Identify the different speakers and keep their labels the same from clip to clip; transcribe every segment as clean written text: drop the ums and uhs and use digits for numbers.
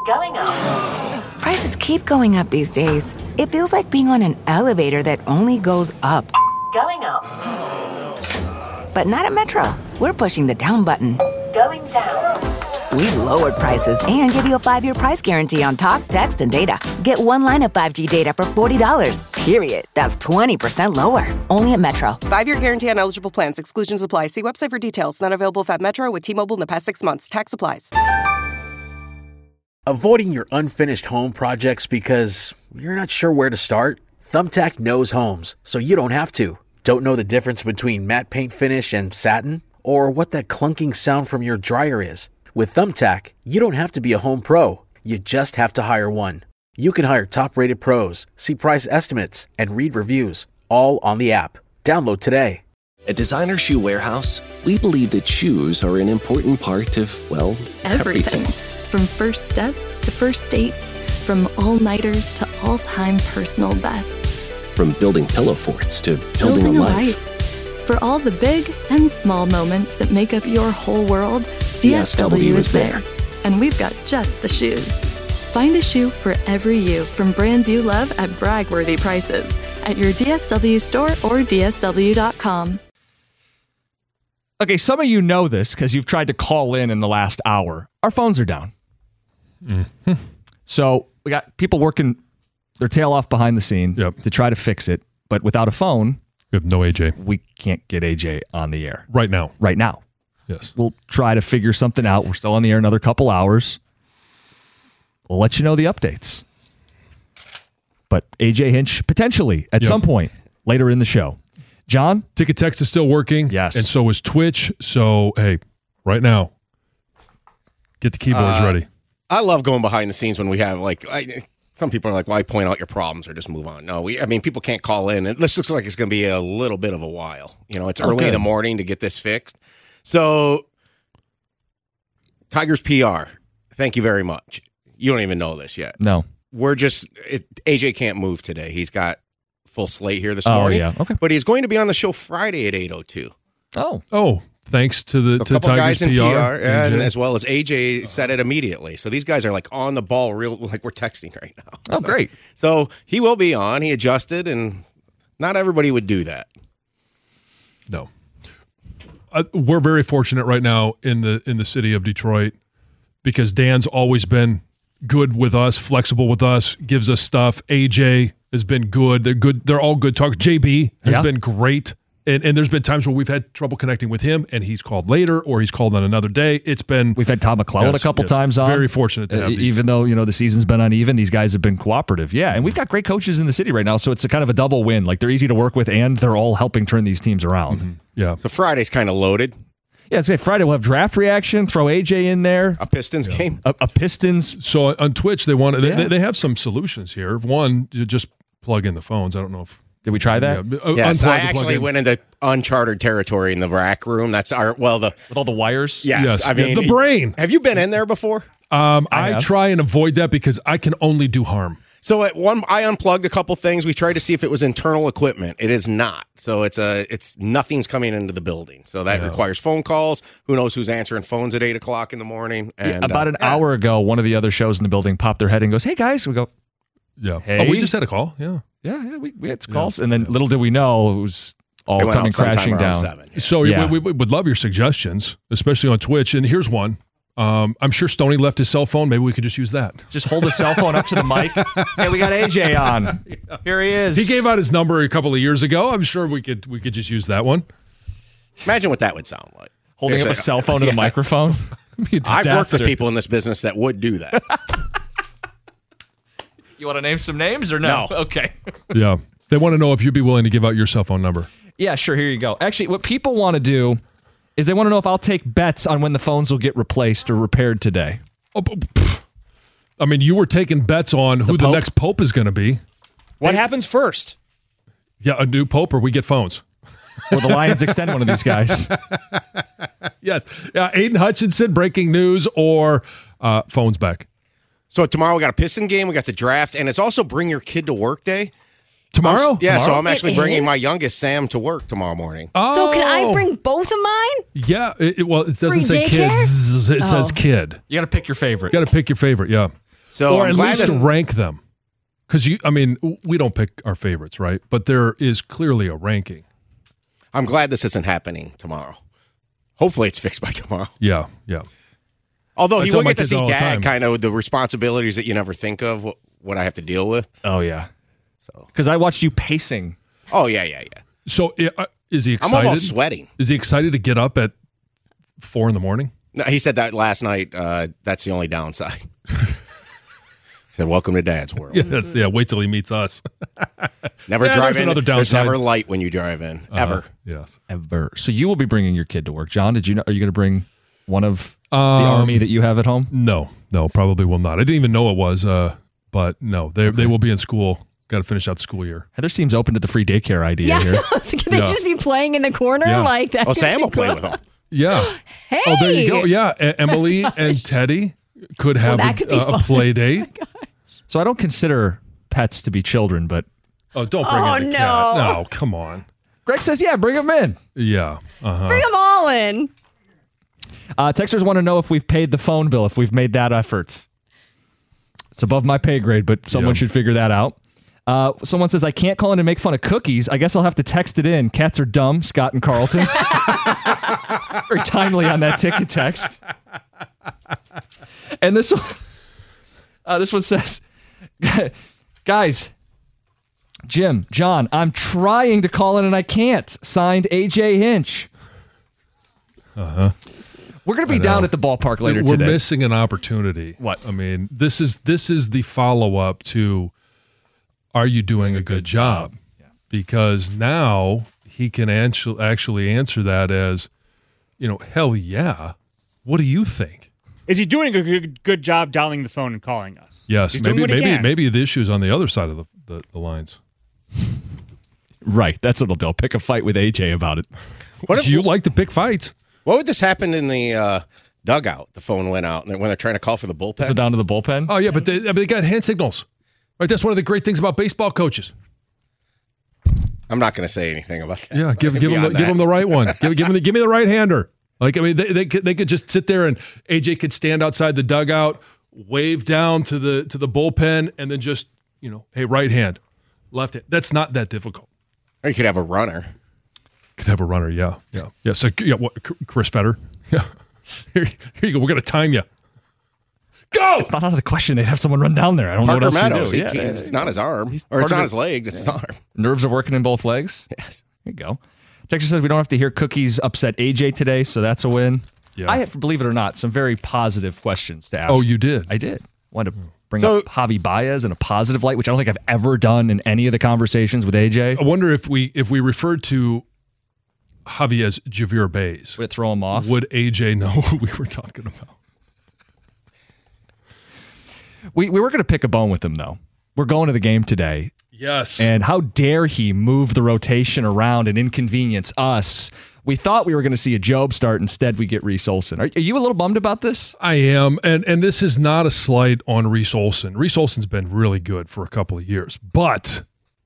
Speaker 1: Going up.
Speaker 2: Prices keep going up these days. It feels like being on an elevator that only goes up.
Speaker 1: Going up.
Speaker 2: But not at Metro. We're pushing the down button.
Speaker 1: Going down.
Speaker 2: We've lowered prices and give you a 5-year price guarantee on talk, text, and data. Get one line of 5G data for $40, period. That's 20% lower. Only at Metro.
Speaker 3: 5-year guarantee on eligible plans. Exclusions apply. See website for details. Not available at Metro with T-Mobile in the past 6 months. Tax applies.
Speaker 4: Avoiding your unfinished home projects because you're not sure where to start? Thumbtack knows homes, so you don't have to. Don't know the difference between matte paint finish and satin? Or what that clunking sound from your dryer is? With Thumbtack, you don't have to be a home pro. You just have to hire one. You can hire top-rated pros, see price estimates, and read reviews, all on the app. Download today.
Speaker 5: At Designer Shoe Warehouse, we believe that shoes are an important part of, well, everything.
Speaker 6: From first steps to first dates, from all-nighters to all-time personal bests.
Speaker 5: From building pillow forts to building a life.
Speaker 6: For all the big and small moments that make up your whole world, DSW is there. And we've got just the shoes. Find a shoe for every you from brands you love at brag-worthy prices at your DSW store or DSW.com.
Speaker 7: Okay, some of you know this because you've tried to call in the last hour. Our phones are down. Mm-hmm. So we got people working their tail off behind the scene to try to fix it. But without a phone,
Speaker 8: we have no AJ.
Speaker 7: We can't get AJ on the air.
Speaker 8: Right now.
Speaker 7: Yes. We'll try to figure something out. We're still on the air another couple hours. We'll let you know the updates. But AJ Hinch, potentially, at some point later in the show. John?
Speaker 8: Ticket text is still working.
Speaker 7: Yes.
Speaker 8: And so is Twitch. So, hey, right now, get the keyboards ready.
Speaker 9: I love going behind the scenes when we have, some people are like, why point out your problems or just move on? No, people can't call in. This looks like it's going to be a little bit of a while. It's early in the morning to get this fixed. So, Tigers PR, thank you very much. You don't even know this yet.
Speaker 7: No.
Speaker 9: AJ can't move today. He's got full slate here this morning.
Speaker 7: Oh, yeah. Okay.
Speaker 9: But he's going to be on the show Friday at 8:02.
Speaker 7: Oh.
Speaker 8: Thanks to
Speaker 9: a couple
Speaker 8: Tigers
Speaker 9: guys in PR, and
Speaker 8: AJ.
Speaker 9: as well as AJ said it immediately. So these guys are on the ball, like we're texting right now.
Speaker 7: Oh, great.
Speaker 9: So he will be on. He adjusted, and not everybody would do that.
Speaker 8: No. We're very fortunate right now in the city of Detroit because Dan's always been good with us, flexible with us, gives us stuff. AJ has been good. They're good. They're all good talkers. JB has been great. And there's been times where we've had trouble connecting with him, and he's called later, or he's called on another day.
Speaker 7: We've had Tom McClellan a couple times on.
Speaker 8: Very fortunate to have these.
Speaker 7: Even though the season's been uneven, these guys have been cooperative. Yeah, and we've got great coaches in the city right now, so it's a kind of a double win. They're easy to work with, and they're all helping turn these teams around.
Speaker 8: Mm-hmm. Yeah.
Speaker 9: So Friday's kind of loaded.
Speaker 7: Yeah, say Friday we'll have draft reaction. Throw AJ in there.
Speaker 9: A Pistons game.
Speaker 7: A Pistons.
Speaker 8: So on Twitch they have some solutions here. One, you just plug in the phones. I don't know if.
Speaker 7: Did we try that?
Speaker 9: Yes, I actually went into uncharted territory in the rack room. That's with all
Speaker 7: the wires.
Speaker 9: Yes, I mean
Speaker 8: the brain.
Speaker 9: Have you been in there before?
Speaker 8: I try and avoid that because I can only do harm.
Speaker 9: So I unplugged a couple things. We tried to see if it was internal equipment. It is not. So it's nothing's coming into the building. So that requires phone calls. Who knows who's answering phones at 8:00 in the morning? And
Speaker 7: about an hour ago, one of the other shows in the building popped their head and goes, "Hey guys," we go.
Speaker 8: Yeah.
Speaker 7: Hey.
Speaker 8: Oh, we just had a call. Yeah.
Speaker 7: Yeah, we had some calls, and then little did we know it was all coming crashing down.
Speaker 9: 7, yeah.
Speaker 8: So we would love your suggestions, especially on Twitch. And here's one. I'm sure Stoney left his cell phone. Maybe we could just use that.
Speaker 7: Just hold his cell phone up to the mic. Hey, we got AJ on. Here he is.
Speaker 8: He gave out his number a couple of years ago. I'm sure we could just use that one.
Speaker 9: Imagine what that would sound like.
Speaker 7: Holding up a cell phone to the microphone.
Speaker 9: I've worked with people in this business that would do that.
Speaker 7: You want to name some names or no? Okay.
Speaker 8: Yeah. They want to know if you'd be willing to give out your cell phone number.
Speaker 7: Yeah, sure. Here you go. Actually, what people want to do is they want to know if I'll take bets on when the phones will get replaced or repaired today.
Speaker 8: I mean, you were taking bets on who the next pope is going to be.
Speaker 10: What happens first?
Speaker 8: Yeah, a new pope or we get phones.
Speaker 7: Or the Lions extend one of these guys.
Speaker 8: Yes. Aiden Hutchinson, breaking news, or phones back.
Speaker 9: So tomorrow we got a Piston game, we got the draft, and it's also Bring Your Kid to Work Day.
Speaker 8: Tomorrow?
Speaker 9: Tomorrow? So I'm actually bringing my youngest, Sam, to work tomorrow morning.
Speaker 11: Oh. So can I bring both of mine?
Speaker 8: Yeah. It doesn't
Speaker 11: Bring
Speaker 8: say
Speaker 11: daycare?
Speaker 8: kids. It says kid.
Speaker 7: You got to pick your favorite.
Speaker 8: You got to pick your favorite, yeah.
Speaker 9: So
Speaker 8: or
Speaker 9: I'm
Speaker 8: at
Speaker 9: glad
Speaker 8: least
Speaker 9: this-
Speaker 8: rank them. Because we don't pick our favorites, right? But there is clearly a ranking.
Speaker 9: I'm glad this isn't happening tomorrow. Hopefully it's fixed by tomorrow.
Speaker 8: Yeah.
Speaker 9: Although
Speaker 8: I
Speaker 9: he
Speaker 8: tell
Speaker 9: will
Speaker 8: my
Speaker 9: get to
Speaker 8: kids
Speaker 9: see
Speaker 8: all the
Speaker 9: Dad
Speaker 8: time.
Speaker 9: kind of the responsibilities that you never think of, what I have to deal with.
Speaker 7: Oh, yeah.
Speaker 9: So,
Speaker 7: because I watched you pacing.
Speaker 9: Oh, yeah.
Speaker 8: So is he excited?
Speaker 9: I'm almost sweating.
Speaker 8: Is he excited to get up at 4 a.m?
Speaker 9: No, he said that last night. That's the only downside. He said, "Welcome to Dad's world."
Speaker 8: Wait till he meets us.
Speaker 9: Never
Speaker 8: Yeah,
Speaker 9: drive
Speaker 8: there's
Speaker 9: in.
Speaker 8: another
Speaker 9: There's
Speaker 8: downside.
Speaker 9: never light when you drive in. Ever.
Speaker 8: Yes.
Speaker 7: Ever. So you will be bringing your kid to work. John, did you know? Are you going to bring one of the army that you have at home?
Speaker 8: No, probably will not. I didn't even know it was, but no, they will be in school. Got to finish out the school year.
Speaker 7: Heather seems open to the free daycare idea here.
Speaker 11: Can they just be playing in the corner
Speaker 8: Yeah.
Speaker 11: like that?
Speaker 9: Oh, Sam will play with them.
Speaker 8: Yeah.
Speaker 11: Hey.
Speaker 8: Oh, there you go. Yeah, Emily and Teddy could have
Speaker 11: that could be
Speaker 8: a
Speaker 11: fun.
Speaker 8: play date.
Speaker 7: So I don't consider pets to be children, but
Speaker 8: Oh, don't bring in the cat. No, come on.
Speaker 7: Greg says, yeah, bring them in.
Speaker 8: Yeah.
Speaker 11: Bring them all in.
Speaker 7: Texters want to know if we've paid the phone bill, if we've made that effort. It's above my pay grade, but someone should figure that out. Someone says, I can't call in and make fun of cookies. I guess I'll have to text it in. Cats are dumb, Scott and Carlton. Very timely on that ticket text. And this one says, guys, Jim, John, I'm trying to call in and I can't. Signed, AJ Hinch.
Speaker 8: Uh-huh.
Speaker 7: We're going to be down at the ballpark later
Speaker 8: We're
Speaker 7: today.
Speaker 8: missing an opportunity.
Speaker 7: What?
Speaker 8: I mean, this is the follow-up to are you doing a good job? Yeah. Because now he can actually answer that as, hell yeah. What do you think?
Speaker 10: Is he doing a good job dialing the phone and calling us?
Speaker 8: Yes,
Speaker 10: He's doing what he can.
Speaker 8: maybe the issue's on the other side of the lines.
Speaker 7: Right, that's what I'll do. I'll pick a fight with AJ about it.
Speaker 9: What if
Speaker 8: you like to pick fights?
Speaker 9: What would this happen in the dugout? The phone went out when they're trying to call for the bullpen.
Speaker 7: Is it down to the bullpen?
Speaker 8: Oh yeah, but they got hand signals. Right, that's one of the great things about baseball coaches.
Speaker 9: I'm not going to say anything about that.
Speaker 8: Yeah, give him the right one. Give me the right hander. Like, I mean, they could just sit there and AJ could stand outside the dugout, wave down to the bullpen, and then just hey, right hand, left hand. That's not that difficult.
Speaker 9: Or you could have a runner.
Speaker 8: Could have a runner. Yeah. So what? Chris Fetter. Yeah. Here you go. We're gonna time you. Go.
Speaker 7: It's not out of the question. They'd have someone run down there. I don't know what else
Speaker 9: Meadows.
Speaker 7: to do.
Speaker 9: It's not his arm, or it's not his legs. It's his arm.
Speaker 7: Nerves are working in both legs.
Speaker 9: Yes.
Speaker 7: There you go. Texas says we don't have to hear Cookies upset AJ today, so that's a win.
Speaker 8: Yeah.
Speaker 7: I have, believe it or not, some very positive questions to ask.
Speaker 8: Oh, you did?
Speaker 7: I did. Wanted to bring up Javi Baez in a positive light, which I don't think I've ever done in any of the conversations with AJ.
Speaker 8: I wonder if we referred to Javi as Javier Baez,
Speaker 7: would it throw him off?
Speaker 8: Would AJ know who we were talking about?
Speaker 7: We were going to pick a bone with him, though. We're going to the game today.
Speaker 8: Yes.
Speaker 7: And how dare he move the rotation around and inconvenience us? We thought we were going to see a Job start. Instead, we get Reese Olson. Are you a little bummed about this?
Speaker 8: I am. And this is not a slight on Reese Olson. Reese Olson's been really good for a couple of years. But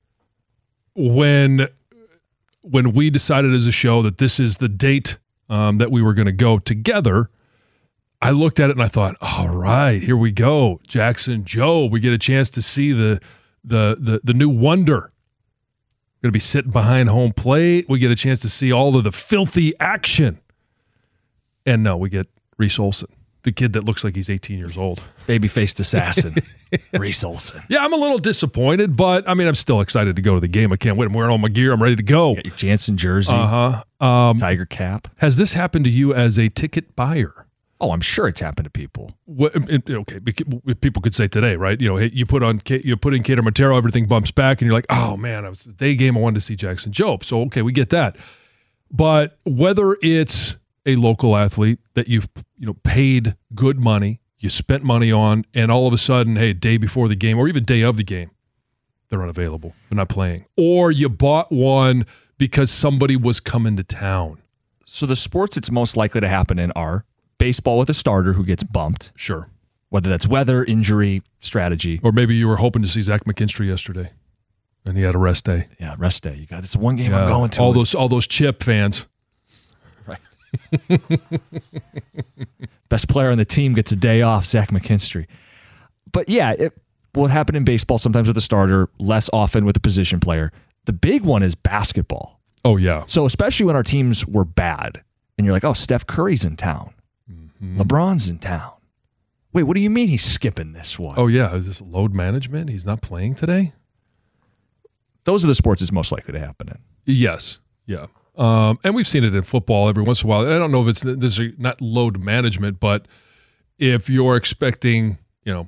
Speaker 8: when we decided as a show that this is the date that we were going to go together, I looked at it and I thought, all right, here we go. Jackson Jobe. We get a chance to see the new wonder. Going to be sitting behind home plate. We get a chance to see all of the filthy action. And no, we get Reese Olson, the kid that looks like he's 18 years old.
Speaker 7: Baby-faced assassin, Reese Olson.
Speaker 8: Yeah, I'm a little disappointed, but I mean, I'm still excited to go to the game. I can't wait. I'm wearing all my gear. I'm ready to go.
Speaker 7: Got your Jansen jersey, Tiger cap.
Speaker 8: Has this happened to you as a ticket buyer?
Speaker 7: Oh, I'm sure it's happened to people.
Speaker 8: Okay, people could say today, right? Hey, you put in Kater Montero, everything bumps back, and you're like, oh man, it was the day game. I wanted to see Jackson Jobe. So okay, we get that. But whether it's a local athlete that you've paid good money, you spent money on, and all of a sudden, hey, day before the game or even day of the game, they're unavailable. They're not playing. Or you bought one because somebody was coming to town.
Speaker 7: So the sports it's most likely to happen in are baseball with a starter who gets bumped.
Speaker 8: Sure.
Speaker 7: Whether that's weather, injury, strategy.
Speaker 8: Or maybe you were hoping to see Zach McKinstry yesterday and he had a rest day.
Speaker 7: Yeah, rest day. You got this one game I'm going to.
Speaker 8: All those Chip fans.
Speaker 7: Right. Best player on the team gets a day off, Zach McKinstry. But yeah, it will happen in baseball sometimes with a starter, less often with a position player. The big one is basketball.
Speaker 8: Oh, yeah.
Speaker 7: So especially when our teams were bad and you're like, oh, Steph Curry's in town. LeBron's in town. Wait, what do you mean he's skipping this one?
Speaker 8: Oh, yeah. Is this load management? He's not playing today?
Speaker 7: Those are the sports it's most likely to happen in.
Speaker 8: Yes. Yeah. And we've seen it in football every once in a while. I don't know if this is not load management, but if you're expecting, I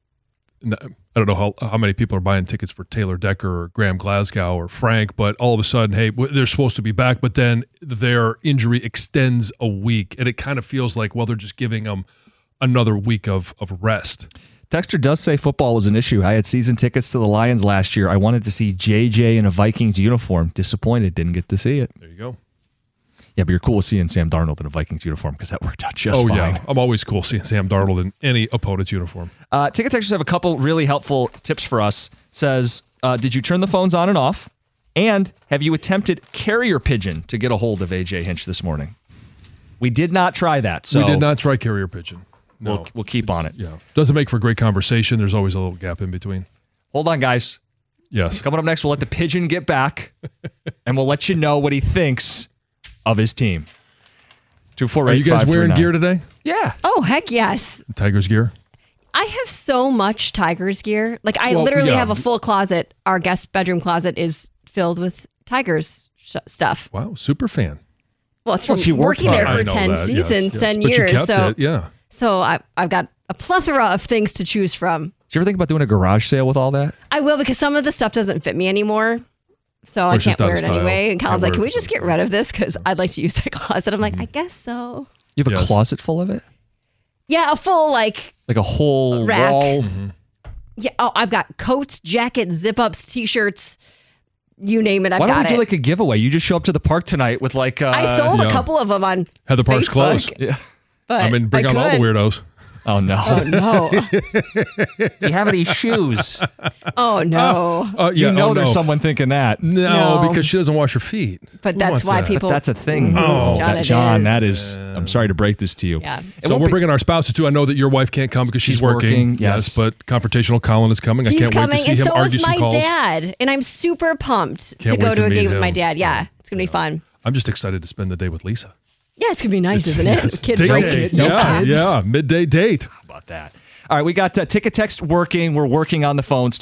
Speaker 8: don't know how many people are buying tickets for Taylor Decker or Graham Glasgow or Frank, but all of a sudden, hey, they're supposed to be back, but then their injury extends a week, and it kind of feels like, well, they're just giving them another week of rest.
Speaker 7: Texter does say football is an issue. I had season tickets to the Lions last year. I wanted to see JJ in a Vikings uniform. Disappointed, didn't get to see it.
Speaker 8: There you go.
Speaker 7: Yeah, but you're cool seeing Sam Darnold in a Vikings uniform because that worked out just fine.
Speaker 8: Yeah. I'm always cool seeing Sam Darnold in any opponent's uniform.
Speaker 7: Ticket Texters have a couple really helpful tips for us. Says, did you turn the phones on and off? And have you attempted carrier pigeon to get a hold of AJ Hinch this morning? We did not try that. So
Speaker 8: we did not try carrier pigeon. No.
Speaker 7: We'll keep on it.
Speaker 8: Yeah. Doesn't make for great conversation. There's always a little gap in between.
Speaker 7: Hold on, guys.
Speaker 8: Yes.
Speaker 7: Coming up next, we'll let the pigeon get back, and we'll let you know what he thinks of his team. 248-539.
Speaker 8: Are you guys wearing gear today?
Speaker 7: Yeah.
Speaker 11: Oh, heck yes.
Speaker 8: Tigers gear?
Speaker 11: I have so much Tigers gear. Like, I literally have a full closet. Our guest bedroom closet is filled with Tigers stuff.
Speaker 8: Wow, super fan.
Speaker 11: Well, it's from working there for 10 seasons, 10
Speaker 8: but
Speaker 11: years.
Speaker 8: You kept it, yeah.
Speaker 11: So I've got a plethora of things to choose from.
Speaker 7: Did you ever think about doing a garage sale with all that?
Speaker 11: I will, because some of the stuff doesn't fit me anymore. So I can't wear it anyway. And Colin's like, can we just get rid of this? Because I'd like to use that closet. I'm like, I guess so.
Speaker 7: You have a closet full of it?
Speaker 11: Yeah, a full, like
Speaker 7: a whole
Speaker 11: rack.
Speaker 7: wall?
Speaker 11: Yeah. Oh, I've got coats, jackets, zip-ups, T-shirts. You name it, I've got it.
Speaker 7: Why don't we do like a giveaway? You just show up to the park tonight with like...
Speaker 11: I sold a couple of them on
Speaker 8: Had the parks
Speaker 11: Facebook.
Speaker 8: closed.
Speaker 7: Yeah.
Speaker 11: But
Speaker 8: bring on all the weirdos.
Speaker 7: Oh, no.
Speaker 11: Oh, no.
Speaker 7: Do you have any shoes?
Speaker 11: Oh, no.
Speaker 7: There's someone thinking that.
Speaker 8: No, because she doesn't wash her feet.
Speaker 11: But that's why people...
Speaker 7: But that's a thing.
Speaker 8: Oh,
Speaker 11: John,
Speaker 7: that is... I'm sorry to break this to you.
Speaker 11: Yeah.
Speaker 8: So we're bringing our spouses too. I know that your wife can't come because she's working.
Speaker 7: Yes,
Speaker 8: but Confrontational Colin is coming.
Speaker 11: He's
Speaker 8: I can't wait to see
Speaker 11: and
Speaker 8: him
Speaker 11: so
Speaker 8: argue
Speaker 11: is
Speaker 8: some
Speaker 11: my
Speaker 8: calls.
Speaker 11: dad. And I'm super pumped
Speaker 8: Can't
Speaker 11: to go
Speaker 8: wait
Speaker 11: to
Speaker 8: to
Speaker 11: a
Speaker 8: meet
Speaker 11: game with my
Speaker 8: him.
Speaker 11: dad. Yeah, it's going to be fun.
Speaker 8: I'm just excited to spend the day with Lisa.
Speaker 11: Yeah, it's going to be nice, isn't it?
Speaker 8: Yes.
Speaker 11: Kids
Speaker 8: Date
Speaker 11: free.
Speaker 8: day.
Speaker 7: No kids.
Speaker 8: Yeah, midday date.
Speaker 7: How about that? All right, we got Ticket Text working. We're working on the phones,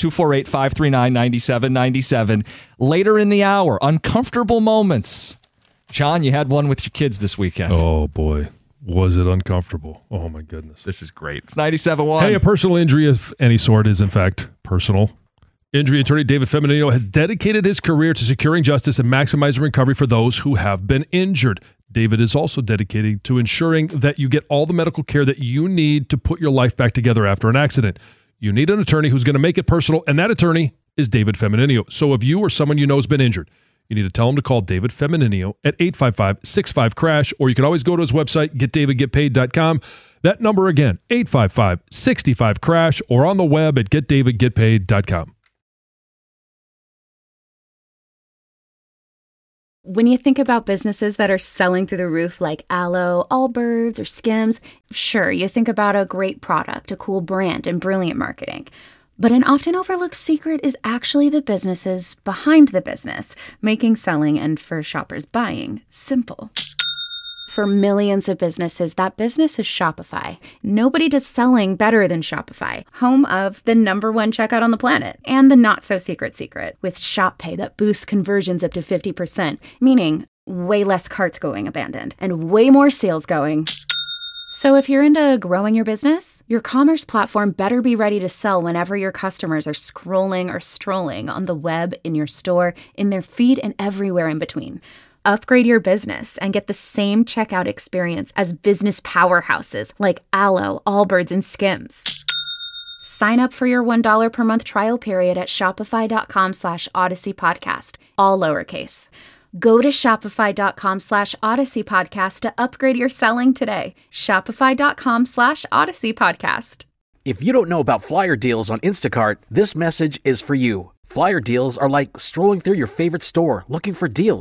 Speaker 7: 248-539-9797. Later in the hour, uncomfortable moments. John, you had one with your kids this weekend.
Speaker 8: Oh, boy. Was it uncomfortable? Oh, my goodness.
Speaker 7: This is great. It's 97.1.
Speaker 8: Hey, a personal injury of any sort is, in fact, personal. Injury attorney David Feminino has dedicated his career to securing justice and maximizing recovery for those who have been injured. David is also dedicated to ensuring that you get all the medical care that you need to put your life back together after an accident. You need an attorney who's going to make it personal, and that attorney is David Feminino. So if you or someone you know has been injured, you need to tell him to call David Feminino at 855-65-CRASH, or you can always go to his website, getdavidgetpaid.com. That number again, 855-65-CRASH, or on the web at getdavidgetpaid.com.
Speaker 12: When you think about businesses that are selling through the roof like Aloe, Allbirds, or Skims, sure, you think about a great product, a cool brand, and brilliant marketing. But an often overlooked secret is actually the businesses behind the business, making selling and, for shoppers, buying simple. For millions of businesses, that business is Shopify. Nobody does selling better than Shopify, home of the #1 checkout on the planet, and the not-so-secret secret, with Shop Pay that boosts conversions up to 50%, meaning way less carts going abandoned, and way more sales going. So if you're into growing your business, your commerce platform better be ready to sell whenever your customers are scrolling or strolling on the web, in your store, in their feed, and everywhere in between. Upgrade your business and get the same checkout experience as business powerhouses like Aloe, Allbirds, and Skims. Sign up for your $1 per month trial period at shopify.com/Odyssey Podcast, all lowercase. Go to shopify.com/Odyssey Podcast to upgrade your selling today. Shopify.com/Odyssey Podcast.
Speaker 4: If you don't know about flyer deals on Instacart, this message is for you. Flyer deals are like strolling through your favorite store looking for deals.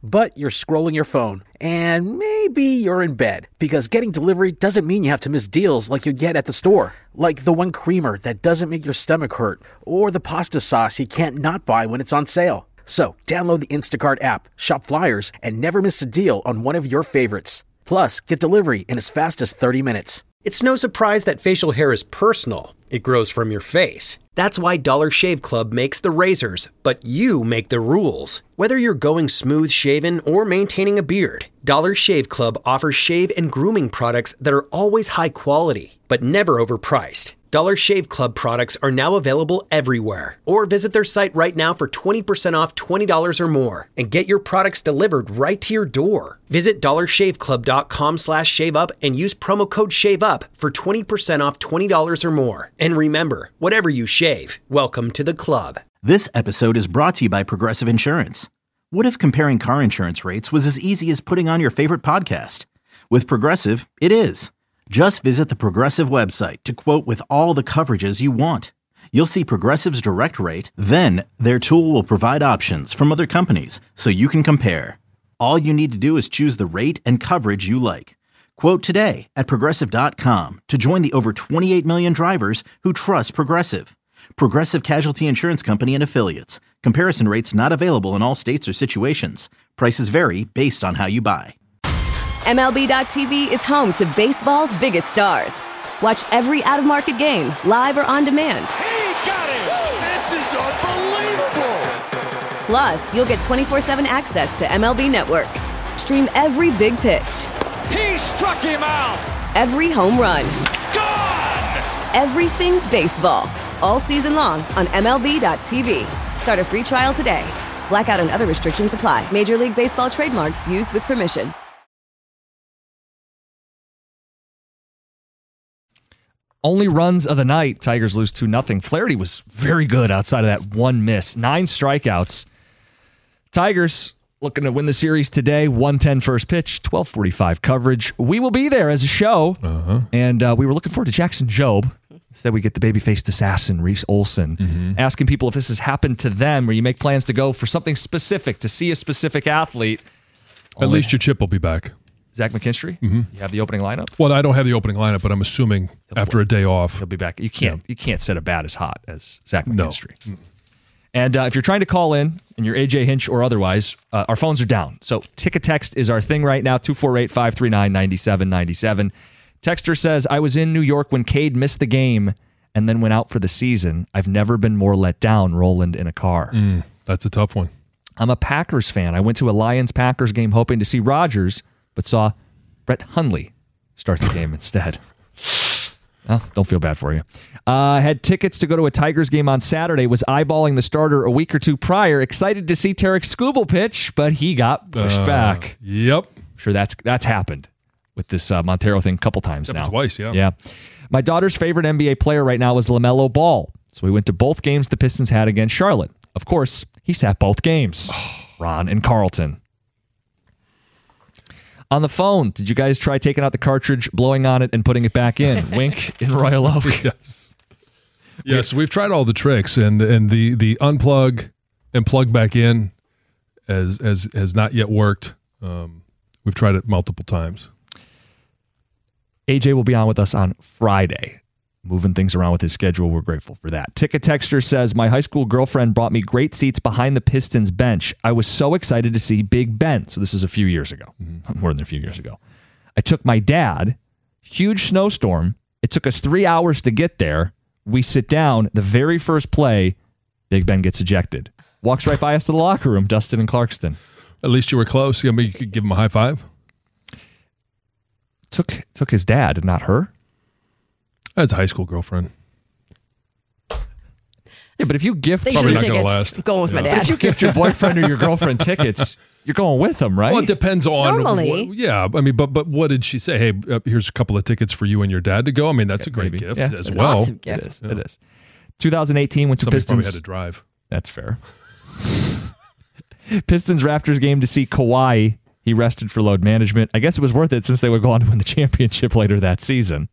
Speaker 4: but you're scrolling your phone, and maybe you're in bed, because getting delivery doesn't mean you have to miss deals like you get at the store, like the one creamer that doesn't make your stomach hurt, or the pasta sauce you can't not buy when it's on sale. So, download the Instacart app, shop flyers, and never miss a deal on one of your favorites. Plus, get delivery in as fast as 30 minutes.
Speaker 13: It's no surprise that facial hair is personal. It grows from your face. That's why Dollar Shave Club makes the razors, but you make the rules. Whether you're going smooth shaven or maintaining a beard, Dollar Shave Club offers shave and grooming products that are always high quality, but never overpriced. Dollar Shave Club products are now available everywhere. Or visit their site right now for 20% off $20 or more and get your products delivered right to your door. Visit dollarshaveclub.com/shaveup and use promo code SHAVEUP for 20% off $20 or more. And remember, whatever you shave, welcome to the club.
Speaker 14: This episode is brought to you by Progressive Insurance. What if comparing car insurance rates was as easy as putting on your favorite podcast? With Progressive, it is. Just visit the Progressive website to quote with all the coverages you want. You'll see Progressive's direct rate, then their tool will provide options from other companies so you can compare. All you need to do is choose the rate and coverage you like. Quote today at Progressive.com to join the over 28 million drivers who trust Progressive. Progressive Casualty Insurance Company and Affiliates. Comparison rates not available in all states or situations. Prices vary based on how you buy.
Speaker 15: MLB.tv is home to baseball's biggest stars. Watch every out-of-market game, live or on demand.
Speaker 16: He got it! This is unbelievable!
Speaker 15: Plus, you'll get 24/7 access to MLB Network. Stream every big pitch.
Speaker 16: He struck him out!
Speaker 15: Every home run.
Speaker 16: Gone!
Speaker 15: Everything baseball. All season long on MLB.tv. Start a free trial today. Blackout and other restrictions apply. Major League Baseball trademarks used with permission.
Speaker 7: Only runs of the night. Tigers lose 2-0. Flaherty was very good outside of that one miss. 9 strikeouts. Tigers looking to win the series today. 1:10 first pitch, 12:45 coverage. We will be there as a show. And we were looking forward to Jackson Jobe. Instead, we get the baby-faced assassin, Reese Olson, asking people if this has happened to them, where you make plans to go for something specific, to see a specific athlete.
Speaker 8: At least your chip will be back.
Speaker 7: Zach McKinstry? You have the opening lineup?
Speaker 8: Well, I don't have the opening lineup, but I'm assuming after a day off.
Speaker 7: He'll be back. You can't set a bat as hot as Zach McKinstry. No. And if you're trying to call in, and you're AJ Hinch or otherwise, our phones are down. So Ticket Text is our thing right now, 248-539-9797. Texter says, I was in New York when Cade missed the game and then went out for the season. I've never been more let down, Roland, in a car.
Speaker 8: That's a tough one.
Speaker 7: I'm a Packers fan. I went to a Lions-Packers game hoping to see Rodgers, but saw Brett Hundley start the game instead. Well, don't feel bad for you. Had tickets to go to a Tigers game on Saturday, was eyeballing the starter a week or two prior, excited to see Tarek Skubal pitch, but he got pushed back.
Speaker 8: Yep.
Speaker 7: Sure, that's happened with this Montero thing a couple times now.
Speaker 8: Twice, yeah.
Speaker 7: Yeah. My daughter's favorite NBA player right now is LaMelo Ball, so we went to both games the Pistons had against Charlotte. Of course, he sat both games. Ron and Carlton. On the phone, did you guys try taking out the cartridge, blowing on it, and putting it back in? Wink in Royal Oak.
Speaker 8: Yes, we've tried all the tricks, and the unplug and plug back in has not yet worked. We've tried it multiple times.
Speaker 7: AJ will be on with us on Friday, moving things around with his schedule. We're grateful for that. Ticket Texter says, my high school girlfriend brought me great seats behind the Pistons bench. I was so excited to see Big Ben. So this is a few years ago, more than a few years ago. I took my dad, huge snowstorm. It took us 3 hours to get there. We sit down, the very first play, Big Ben gets ejected. Walks right by us to the locker room, Dustin and Clarkston.
Speaker 8: At least you were close. I mean, you could give him a high five.
Speaker 7: Took his dad, not her.
Speaker 8: That's a high school girlfriend.
Speaker 7: Yeah, but if you gift,
Speaker 8: probably not going to last.
Speaker 11: Going with my dad.
Speaker 7: But if you gift your boyfriend or your girlfriend tickets, you're going with them, right?
Speaker 8: Well, it depends on.
Speaker 11: Normally.
Speaker 8: Yeah, I mean, but what did she say? Hey, here's a couple of tickets for you and your dad to go. I mean, that's a great gift as well.
Speaker 11: Awesome gift.
Speaker 7: It is. Yeah. It is. 2018 went to
Speaker 8: Somebody
Speaker 7: Pistons.
Speaker 8: Probably had to drive.
Speaker 7: That's fair. Pistons Raptors game to see Kawhi. He rested for load management. I guess it was worth it since they would go on to win the championship later that season.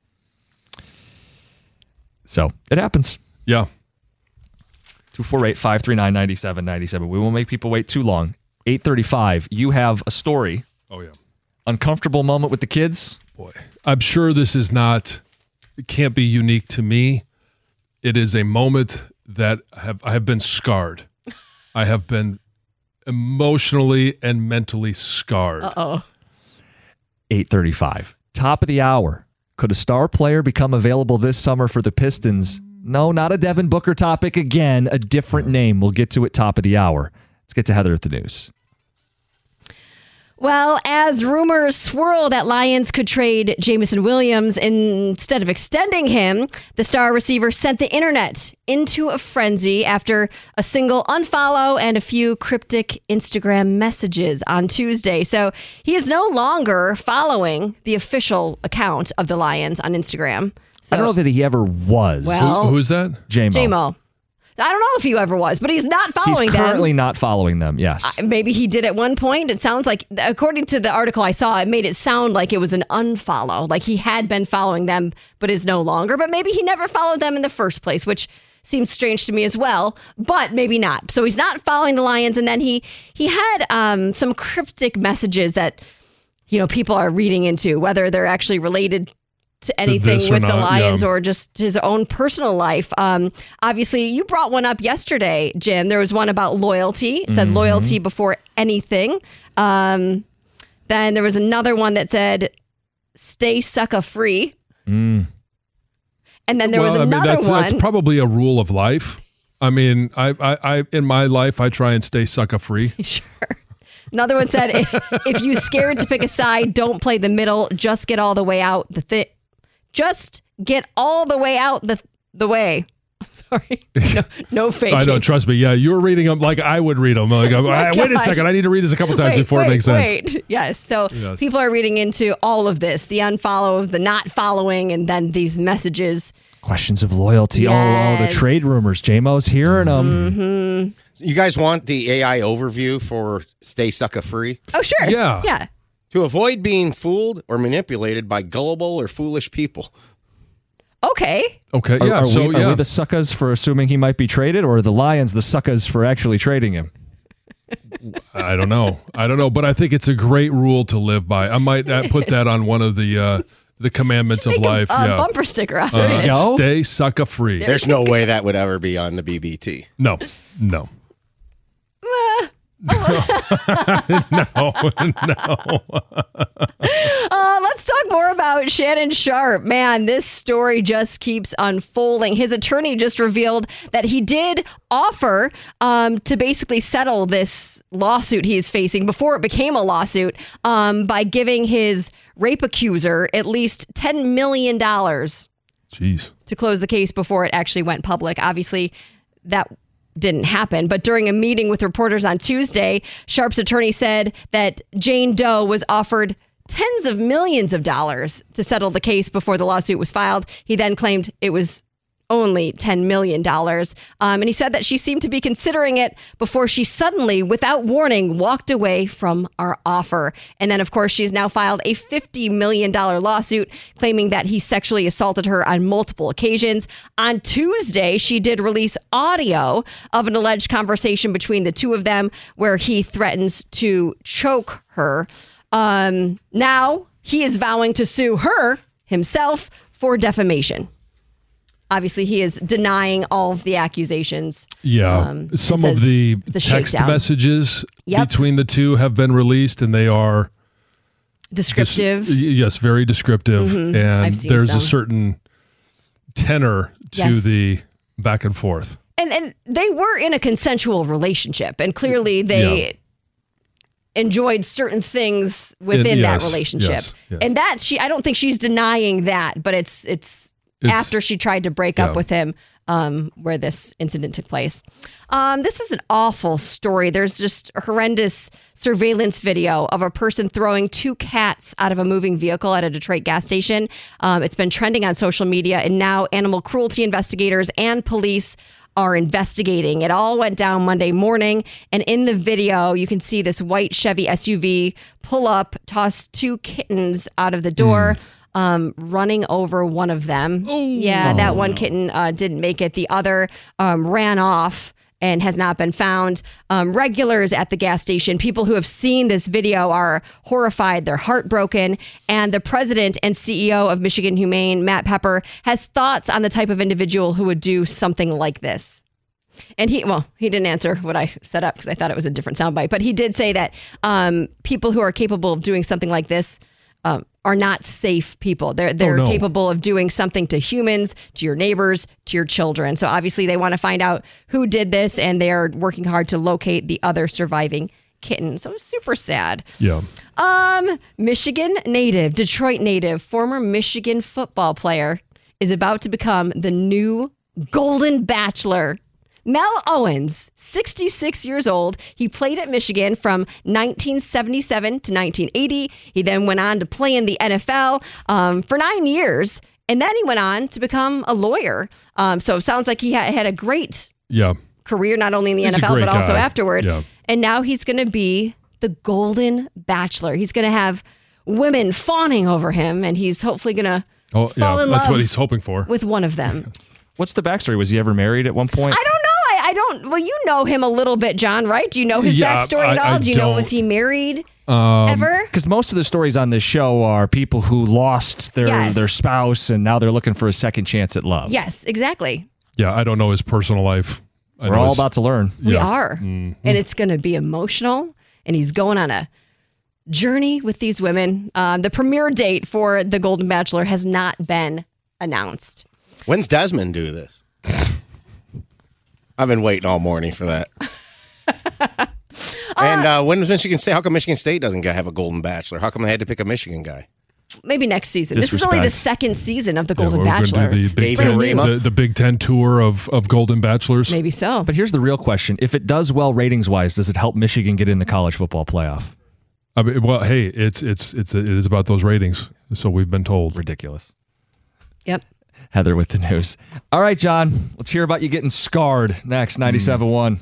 Speaker 7: So it happens.
Speaker 8: Yeah.
Speaker 7: 248-539-9797. We won't make people wait too long. 8:35. You have a story.
Speaker 8: Oh, yeah.
Speaker 7: Uncomfortable moment with the kids?
Speaker 8: Boy, I'm sure this is not, it can't be unique to me. It is a moment that I have been scarred. I have been emotionally and mentally scarred.
Speaker 7: 8:35. Top of the hour. Could a star player become available this summer for the Pistons? No, not a Devin Booker topic again. A different name. We'll get to it top of the hour. Let's get to Heather at the news.
Speaker 11: Well, as rumors swirl that Lions could trade Jameson Williams instead of extending him, the star receiver sent the internet into a frenzy after a single unfollow and a few cryptic Instagram messages on Tuesday. So he is no longer following the official account of the Lions on Instagram. So,
Speaker 7: I don't know that he ever was.
Speaker 11: Well,
Speaker 8: who's that?
Speaker 11: J-Mo. I don't know if he ever was, but he's not following them.
Speaker 7: He's currently not following them, yes.
Speaker 11: Maybe he did at one point. It sounds like, according to the article I saw, it made it sound like it was an unfollow. Like he had been following them, but is no longer. But maybe he never followed them in the first place, which seems strange to me as well, but maybe not. So he's not following the Lions. And then he had some cryptic messages that, people are reading into, whether they're actually related to anything with the Lions or just his own personal life. Obviously, you brought one up yesterday, Jim. There was one about loyalty. It said loyalty before anything. Then there was another one that said stay sucker free. And then there was another one.
Speaker 8: That's probably a rule of life. I mean, I in my life, I try and stay sucker free.
Speaker 11: Sure. Another one said, if you're scared to pick a side, don't play the middle. Just get all the way out Just get all the way out the way. Sorry. No faking.
Speaker 8: I know, trust me. Yeah, you were reading them like I would read them. Like, wait a second, I need to read this a couple times before it makes sense.
Speaker 11: Yes. So people are reading into all of this, the unfollow, the not following, and then these messages.
Speaker 7: Questions of loyalty.
Speaker 11: Yes.
Speaker 7: Oh, the trade rumors. J-Mo's hearing them.
Speaker 11: Mm-hmm.
Speaker 9: You guys want the AI overview for Stay Sucker Free?
Speaker 11: Oh, sure.
Speaker 8: Yeah.
Speaker 9: To avoid being fooled or manipulated by gullible or foolish people.
Speaker 11: Okay.
Speaker 8: Yeah.
Speaker 7: Are we the suckers for assuming he might be traded, or are the Lions the suckers for actually trading him?
Speaker 8: I don't know, but I think it's a great rule to live by. I might put that on one of the commandments of life.
Speaker 11: Bumper sticker out there.
Speaker 7: There you go.
Speaker 8: Stay sucker free.
Speaker 9: There's no way that would ever be on the BBT.
Speaker 8: No. No.
Speaker 11: Let's talk more about Shannon Sharpe. Man, this story just keeps unfolding. His attorney just revealed that he did offer to basically settle this lawsuit he's facing before it became a lawsuit by giving his rape accuser at least $10 million.
Speaker 8: Jeez.
Speaker 11: To close the case before it actually went public. Obviously, that didn't happen. But during a meeting with reporters on Tuesday, Sharpe's attorney said that Jane Doe was offered tens of millions of dollars to settle the case before the lawsuit was filed. He then claimed it was only $10 million. And he said that she seemed to be considering it before she suddenly, without warning, walked away from our offer. And then, of course, she's now filed a $50 million lawsuit claiming that he sexually assaulted her on multiple occasions. On Tuesday, she did release audio of an alleged conversation between the two of them where he threatens to choke her. Now he is vowing to sue her himself for defamation. Obviously, he is denying all of the accusations.
Speaker 8: Yeah. Some of the text messages between the two have been released, and they are
Speaker 11: descriptive.
Speaker 8: Yes, very descriptive.
Speaker 11: Mm-hmm.
Speaker 8: And there's a certain tenor to the back and forth.
Speaker 11: And they were in a consensual relationship, and clearly they enjoyed certain things within that relationship.
Speaker 8: Yes.
Speaker 11: And I don't think she's denying that, but it's after she tried to break up with him where this incident took place. This is an awful story. There's just a horrendous surveillance video of a person throwing two cats out of a moving vehicle at a Detroit gas station. It's been trending on social media, and now animal cruelty investigators and police are investigating. It all went down Monday morning, and in the video, you can see this white Chevy SUV pull up, toss two kittens out of the door. Running over one of them. That one kitten didn't make it. The other ran off and has not been found. Regulars at the gas station, people who have seen this video are horrified. They're heartbroken. And the president and CEO of Michigan Humane, Matt Pepper, has thoughts on the type of individual who would do something like this. And he didn't answer what I set up because I thought it was a different soundbite. But he did say that people who are capable of doing something like this are not safe people. They're capable of doing something to humans, to your neighbors, to your children. So obviously they want to find out who did this, and they are working hard to locate the other surviving kitten. So super sad.
Speaker 8: Yeah.
Speaker 11: Michigan native, Detroit native, former Michigan football player is about to become the new Golden Bachelor. Mel Owens, 66 years old. He played at Michigan from 1977 to 1980. He then went on to play in the NFL for 9 years. And then he went on to become a lawyer. So it sounds like he had a great career, not only in the NFL, but also afterward. Yeah. And now he's going to be the Golden Bachelor. He's going to have women fawning over him, and he's hopefully going to fall in love.
Speaker 8: That's what he's hoping for.
Speaker 11: With one of them.
Speaker 7: What's the backstory? Was he ever married at one point?
Speaker 11: I don't know. Well, you know him a little bit, John, right? Do you know his backstory at all? Do you know, was he married ever?
Speaker 7: Because most of the stories on this show are people who lost their spouse and now they're looking for a second chance at love.
Speaker 11: Yes, exactly.
Speaker 8: Yeah, I don't know his personal life.
Speaker 7: We're all about to learn.
Speaker 11: We are. Mm-hmm. And it's going to be emotional. And he's going on a journey with these women. The premiere date for The Golden Bachelor has not been announced.
Speaker 9: When's Desmond do this? I've been waiting all morning for that. And when was Michigan State? How come Michigan State doesn't have a Golden Bachelor? How come they had to pick a Michigan guy?
Speaker 11: Maybe next season. This is only the second season of The Golden Bachelor.
Speaker 8: The Big Ten tour of Golden Bachelors.
Speaker 11: Maybe so.
Speaker 7: But here's the real question. If it does well ratings-wise, does it help Michigan get in the college football playoff?
Speaker 8: I mean, well, hey, it is about those ratings. So we've been told.
Speaker 7: Ridiculous.
Speaker 11: Yep.
Speaker 7: Heather with the news. All right, John, let's hear about you getting scarred next, 97.1.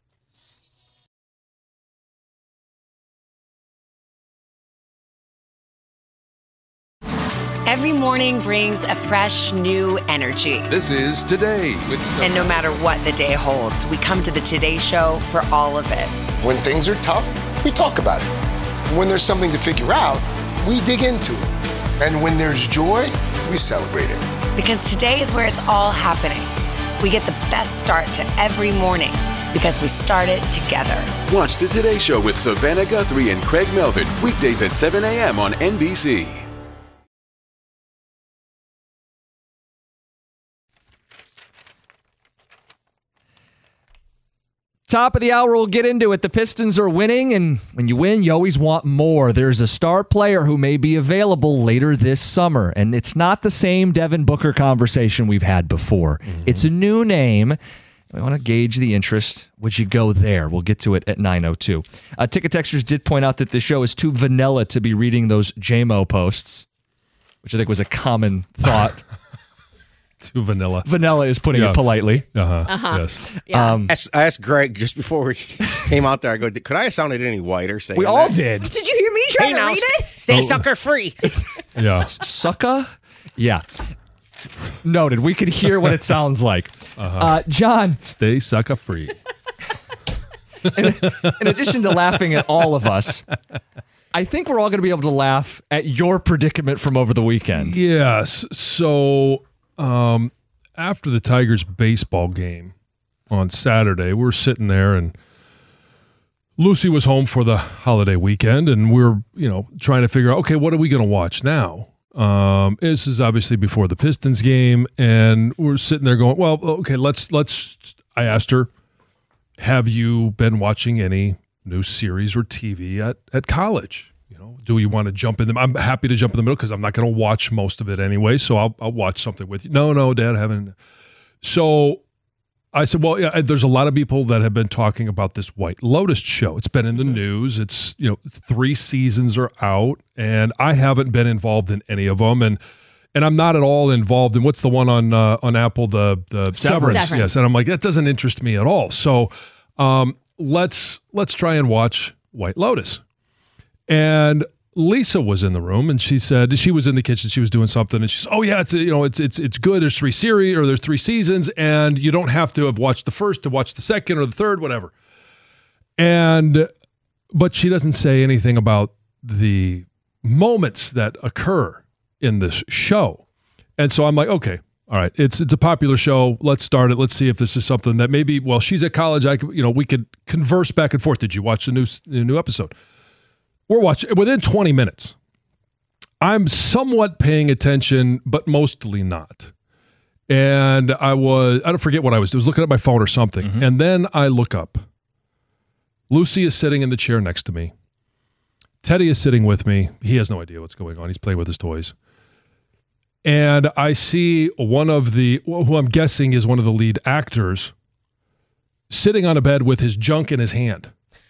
Speaker 17: Every morning brings a fresh, new energy.
Speaker 18: This is Today with
Speaker 17: And no matter what the day holds, we come to the Today Show for all of it.
Speaker 16: When things are tough, we talk about it. When there's something to figure out, we dig into it. And when there's joy, we celebrate it.
Speaker 17: Because today is where it's all happening. We get the best start to every morning because we start it together.
Speaker 18: Watch the Today Show with Savannah Guthrie and Craig Melvin, weekdays at 7 a.m. on NBC.
Speaker 7: Top of the hour, we'll get into it. The Pistons are winning, and when you win, you always want more. There's a star player who may be available later this summer, and it's not the same Devin Booker conversation we've had before. Mm-hmm. It's a new name. We want to gauge the interest. Would you go there? We'll get to it at 9:02. Ticket Texters did point out that the show is too vanilla to be reading those JMO posts, which I think was a common thought.
Speaker 8: Too vanilla.
Speaker 7: Vanilla is putting it politely.
Speaker 8: Yes.
Speaker 11: Yeah.
Speaker 9: I asked Greg just before we came out there, I go, could I have sounded any whiter saying
Speaker 7: We all did.
Speaker 11: Did you hear me trying to read it?
Speaker 9: Stay sucker free.
Speaker 8: Yeah.
Speaker 7: Sucker? Yeah. Noted. We could hear what it sounds like. John.
Speaker 8: Stay sucker free.
Speaker 7: In addition to laughing at all of us, I think we're all going to be able to laugh at your predicament from over the weekend.
Speaker 8: Yes. So after the Tigers baseball game on Saturday, we're sitting there and Lucy was home for the holiday weekend and we're, trying to figure out, okay, what are we going to watch now? This is obviously before the Pistons game and we're sitting there going, well, okay, I asked her, have you been watching any new series or TV at college? Do you want to jump in them? I'm happy to jump in the middle because I'm not going to watch most of it anyway. So I'll watch something with you. No, Dad, I haven't. So I said, well, yeah, there's a lot of people that have been talking about this White Lotus show. It's been in the news. It's 3 seasons are out, and I haven't been involved in any of them. And I'm not at all involved in what's the one on Apple, the Severance. Yes, and I'm like, that doesn't interest me at all. So let's try and watch White Lotus. And Lisa was in the room, and she said she was in the kitchen. She was doing something, and she said, "Oh yeah, it's good. There's 3 series or there's 3 seasons, and you don't have to have watched the first to watch the second or the third, whatever." But she doesn't say anything about the moments that occur in this show, and so I'm like, okay, all right, it's a popular show. Let's start it. Let's see if this is something that maybe. Well, she's at college. We could converse back and forth. Did you watch the new episode? We're watching within 20 minutes. I'm somewhat paying attention, but mostly not. And I don't forget what I was looking at my phone or something. Mm-hmm. And then I look up. Lucy is sitting in the chair next to me. Teddy is sitting with me. He has no idea what's going on. He's playing with his toys. And I see who I'm guessing is one of the lead actors, sitting on a bed with his junk in his hand.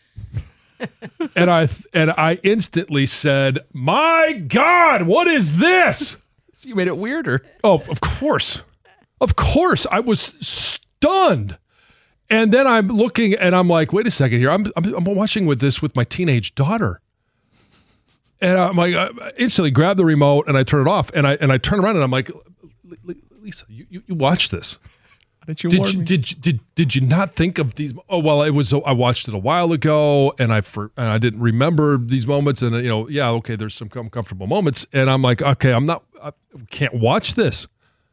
Speaker 8: and I instantly said, "My God, what is this?"
Speaker 7: So you made it weirder.
Speaker 8: Oh, of course. I was stunned. And then I'm looking and I'm like, wait a second here. I'm watching this with my teenage daughter. And I'm like, I instantly grab the remote and I turn it off. And I turn around and I'm like, Lisa, you watch this. Did you not think of these? Oh, well, I watched it a while ago and I didn't remember these moments. And okay, there's some uncomfortable moments. And I'm like, okay, I can't watch this.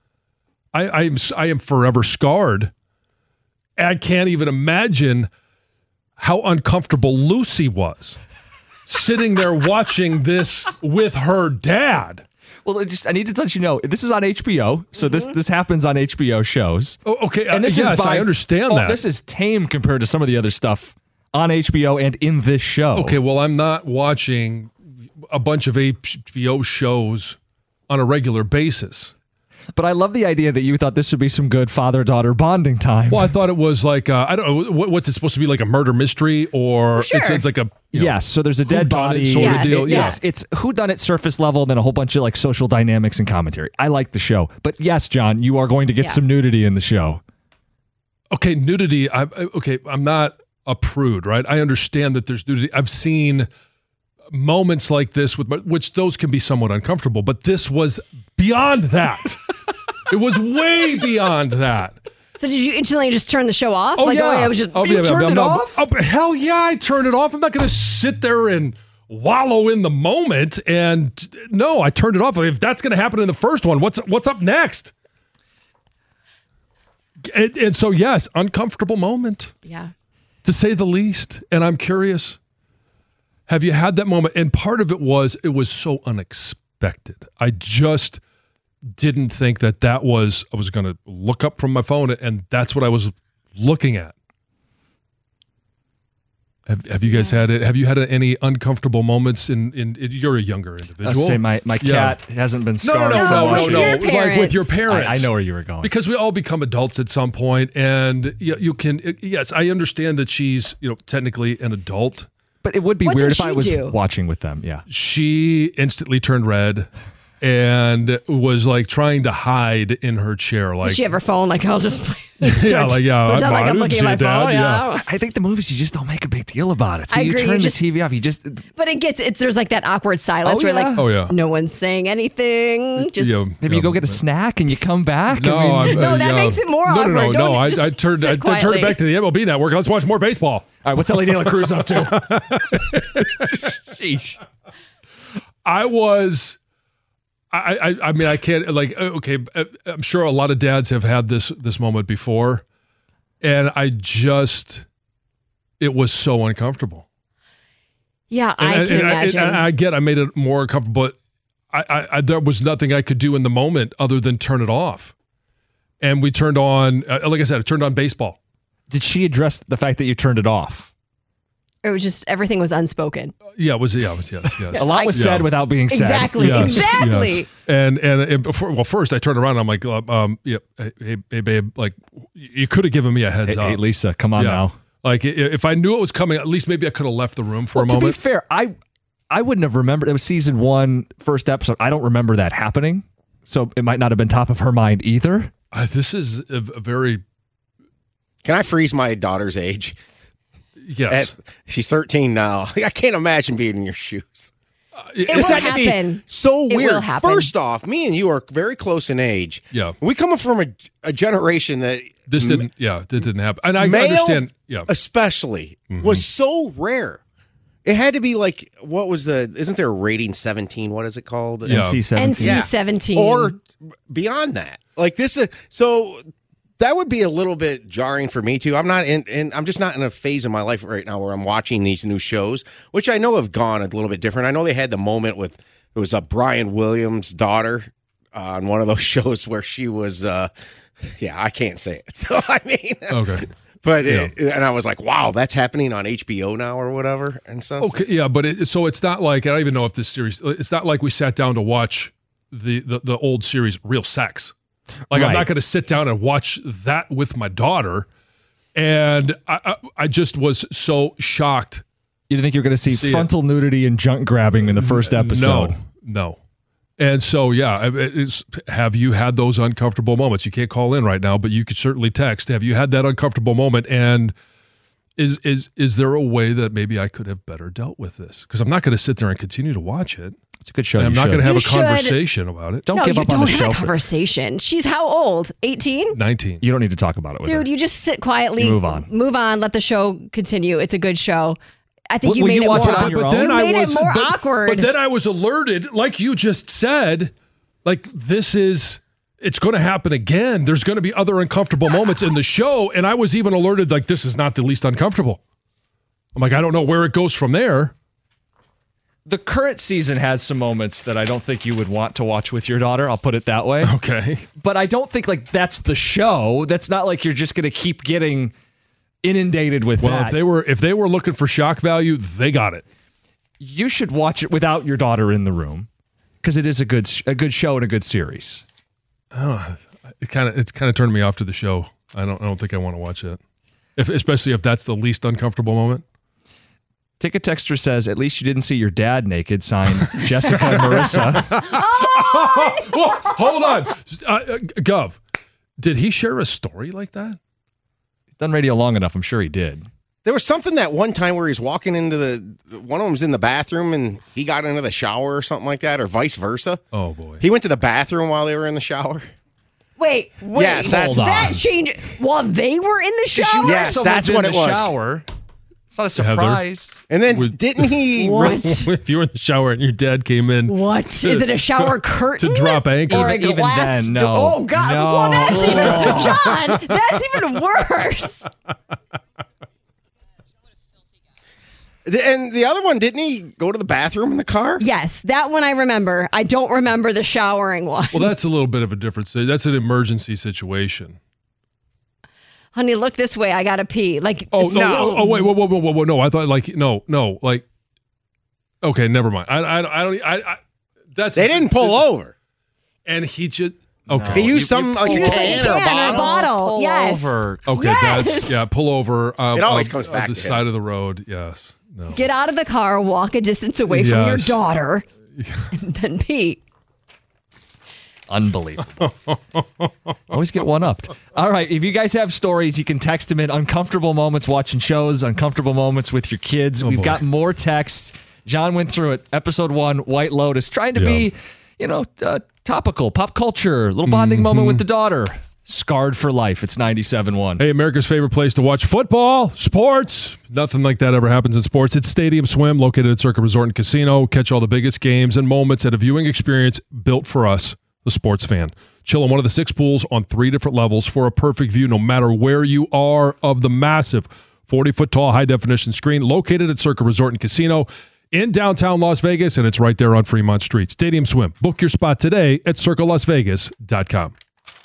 Speaker 8: I am forever scarred. I can't even imagine how uncomfortable Lucy was sitting there watching this with her dad.
Speaker 7: Well, I need to let you know, this is on HBO, so this happens on HBO shows.
Speaker 8: Oh, okay.
Speaker 7: And this
Speaker 8: yes, I understand that.
Speaker 7: This is tame compared to some of the other stuff on HBO and in this show.
Speaker 8: Okay, well, I'm not watching a bunch of HBO shows on a regular basis.
Speaker 7: But I love the idea that you thought this would be some good father-daughter bonding time.
Speaker 8: Well, I thought it was like, I don't know, what's it supposed to be, like a murder mystery? Or
Speaker 11: sure.
Speaker 8: It's like a...
Speaker 7: Yes, so there's a dead body.
Speaker 8: Sort of deal.
Speaker 7: It's whodunit surface level, and then a whole bunch of like social dynamics and commentary. I like the show. But yes, John, you are going to get some nudity in the show.
Speaker 8: Okay, nudity. I'm not a prude, right? I understand that there's nudity. I've seen moments like this which those can be somewhat uncomfortable, but this was beyond that. It was way beyond that.
Speaker 11: So did you instantly just turn the show off?
Speaker 8: Oh, yeah.
Speaker 11: I was just
Speaker 8: turned it off? Hell yeah, I turned it off. I'm not going to sit there and wallow in the moment. And no, I turned it off. If that's going to happen in the first one, what's up next? And so, yes, uncomfortable moment.
Speaker 11: Yeah.
Speaker 8: To say the least. And I'm curious, have you had that moment? And part of it was so unexpected. I just didn't think that was, I was going to look up from my phone and that's what I was looking at. Have you guys had it? Have you had any uncomfortable moments in you're a younger individual.
Speaker 7: I'll say my cat hasn't been scarred.
Speaker 8: No. Like with your parents.
Speaker 7: I know where you were going.
Speaker 8: Because we all become adults at some point, and you can, yes, I understand that she's, technically an adult.
Speaker 7: But it would be weird if I was watching with them. Yeah.
Speaker 8: She instantly turned red and was like trying to hide in her chair. Like,
Speaker 11: did she have her phone? Like, I'll just
Speaker 8: pretend like
Speaker 11: I'm looking at my phone.
Speaker 8: Yeah.
Speaker 7: I think the movies, you just don't make a big deal about it. So you turn the TV off.
Speaker 11: But there's like that awkward silence where no one's saying anything.
Speaker 7: Maybe you go get a snack and you come back.
Speaker 11: No, that makes it more awkward.
Speaker 8: No. I turned it back to the MLB Network. Let's watch more baseball.
Speaker 7: All right, what's Ellie De La Cruz up to? Sheesh.
Speaker 8: I mean, I can't, like, okay, I'm sure a lot of dads have had this moment before, and it was so uncomfortable.
Speaker 11: Yeah, I can imagine.
Speaker 8: I made it more uncomfortable, but there was nothing I could do in the moment other than turn it off. And we turned on, like I said, I turned on baseball.
Speaker 7: Did she address the fact that you turned it off?
Speaker 11: It was just, everything was unspoken.
Speaker 8: Yeah, it was yes.
Speaker 7: A lot was said without being said.
Speaker 11: Exactly.
Speaker 8: Yes. And first I turned around and I'm like, hey babe, like, you could have given me a heads up.
Speaker 7: Hey Lisa, come on now.
Speaker 8: Like, if I knew it was coming, at least maybe I could have left the room for a moment.
Speaker 7: To be fair, I wouldn't have remembered. It was season 1, first episode. I don't remember that happening. So it might not have been top of her mind either.
Speaker 8: This is a very...
Speaker 9: Can I freeze my daughter's age?
Speaker 8: Yes.
Speaker 9: She's 13 now. I can't imagine being in your shoes. It's
Speaker 11: will
Speaker 9: not gonna be
Speaker 11: happen.
Speaker 9: so
Speaker 11: It
Speaker 9: weird.
Speaker 11: will happen.
Speaker 9: First off, me and you are very close in age.
Speaker 8: Yeah.
Speaker 9: We come from a generation that
Speaker 8: This didn't happen. And I
Speaker 9: male
Speaker 8: understand. Yeah.
Speaker 9: especially was so rare. It had to be like, what was isn't there a rating 17? What is it called?
Speaker 8: Yeah.
Speaker 11: NC-17.
Speaker 9: Or beyond that. Like this is, so that would be a little bit jarring for me too. I'm not I'm just not in a phase of my life right now where I'm watching these new shows, which I know have gone a little bit different. I know they had the moment with, it was a Brian Williams' daughter on one of those shows where she was, I can't say it. So, I mean,
Speaker 8: Okay.
Speaker 9: But and I was like, wow, that's happening on HBO now or whatever and stuff.
Speaker 8: Okay, yeah, but it's not like, I don't even know if this series, it's not like we sat down to watch the old series Real Sex. Like, I'm not going to sit down and watch that with my daughter. And I just was so shocked.
Speaker 7: You didn't think you were going to see frontal nudity and junk grabbing in the first episode?
Speaker 8: No. And so, have you had those uncomfortable moments? You can't call in right now, but you could certainly text. Have you had that uncomfortable moment? And is there a way that maybe I could have better dealt with this? Because I'm not going to sit there and continue to watch it.
Speaker 7: It's a good show.
Speaker 8: And I'm not going to have
Speaker 11: You
Speaker 8: a
Speaker 11: should.
Speaker 8: conversation about it.
Speaker 7: Don't give up on the show.
Speaker 11: Don't have a conversation. She's how old? 18?
Speaker 8: 19.
Speaker 7: You don't need to talk about it with her.
Speaker 11: Dude, you just sit quietly.
Speaker 7: You move on.
Speaker 11: Move on. Let the show continue. It's a good show. I think you
Speaker 7: Will
Speaker 11: made
Speaker 7: you
Speaker 11: it
Speaker 7: watch
Speaker 11: more
Speaker 7: it on your own?
Speaker 11: You made it more awkward.
Speaker 8: But then I was alerted, like you just said, like it's going to happen again. There's going to be other uncomfortable moments in the show. And I was even alerted, like, this is not the least uncomfortable. I'm like, I don't know where it goes from there.
Speaker 7: The current season has some moments that I don't think you would want to watch with your daughter. I'll put it that way.
Speaker 8: Okay.
Speaker 7: But I don't think like that's the show. That's not like you're just going to keep getting inundated with that.
Speaker 8: If they were looking for shock value, they got it.
Speaker 7: You should watch it without your daughter in the room because it is a good show and a good series.
Speaker 8: Oh, it kind of turned me off to the show. I don't think I want to watch it. Especially if that's the least uncomfortable moment.
Speaker 7: Ticket Texter says, at least you didn't see your dad naked, signed Jessica and Marissa.
Speaker 8: Whoa, hold on. Gov, did he share a story like that?
Speaker 7: He's done radio long enough. I'm sure he did.
Speaker 9: There was something that one time where he's walking into one of them's in the bathroom and he got into the shower or something like that, or vice versa.
Speaker 8: Oh, boy.
Speaker 9: He went to the bathroom while they were in the shower.
Speaker 11: Wait.
Speaker 9: Yes,
Speaker 11: that changed while they were in the shower?
Speaker 9: Yes, that's what it was.
Speaker 7: Shower. It's not a surprise.
Speaker 9: And then didn't he...
Speaker 11: What?
Speaker 8: If you were in the shower and your dad came in...
Speaker 11: What? Is it a shower curtain?
Speaker 8: To drop anchor.
Speaker 11: Or a
Speaker 7: Even
Speaker 11: glass
Speaker 7: then, no.
Speaker 11: Oh, God.
Speaker 7: No.
Speaker 11: Well, that's even... John, that's even worse.
Speaker 9: And the other one, didn't he go to the bathroom in the car?
Speaker 11: Yes, that one I remember. I don't remember the showering one.
Speaker 8: Well, that's a little bit of a difference. That's an emergency situation.
Speaker 11: Honey, look this way. I gotta pee. Like,
Speaker 8: wait, whoa, no. I thought no, like, okay, never mind. That's
Speaker 9: they didn't pull over,
Speaker 8: and he just okay.
Speaker 9: He used some like a can or a bottle.
Speaker 11: Pull yes.
Speaker 7: over.
Speaker 8: Okay,
Speaker 11: yes.
Speaker 8: pull over.
Speaker 9: It always comes back
Speaker 8: the
Speaker 9: to
Speaker 8: side of the road. Yes. No.
Speaker 11: Get out of the car, walk a distance away from your daughter, and then pee.
Speaker 7: Unbelievable. Always get one-upped. All right, if you guys have stories, you can text them in. Uncomfortable moments watching shows, uncomfortable moments with your kids. We've got more texts. John went through it. Episode 1, White Lotus, trying to be, topical, pop culture, little bonding moment with the daughter. Scarred for life. It's 97.1.
Speaker 8: Hey, America's favorite place to watch football, sports. Nothing like that ever happens in sports. It's Stadium Swim, located at Circa Resort and Casino. Catch all the biggest games and moments at a viewing experience built for us, the sports fan. Chill in one of the 6 pools on 3 different levels for a perfect view no matter where you are of the massive 40-foot tall high-definition screen located at Circa Resort and Casino in downtown Las Vegas, and it's right there on Fremont Street. Stadium Swim. Book your spot today at circalasvegas.com.